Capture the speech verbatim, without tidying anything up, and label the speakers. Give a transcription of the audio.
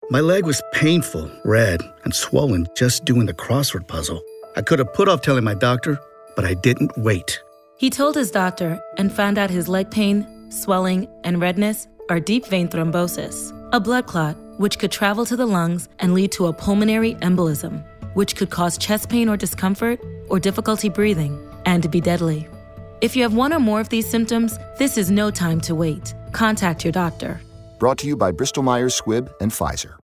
Speaker 1: My leg was painful, red, and swollen just doing the crossword puzzle. I could have put off telling my doctor, but I didn't wait.
Speaker 2: He told his doctor and found out his leg pain, swelling, and redness are deep vein thrombosis, a blood clot which could travel to the lungs and lead to a pulmonary embolism, which could cause chest pain or discomfort or difficulty breathing and be deadly. If you have one or more of these symptoms, this is no time to wait. Contact your doctor.
Speaker 3: Brought to you by Bristol Myers Squibb and Pfizer.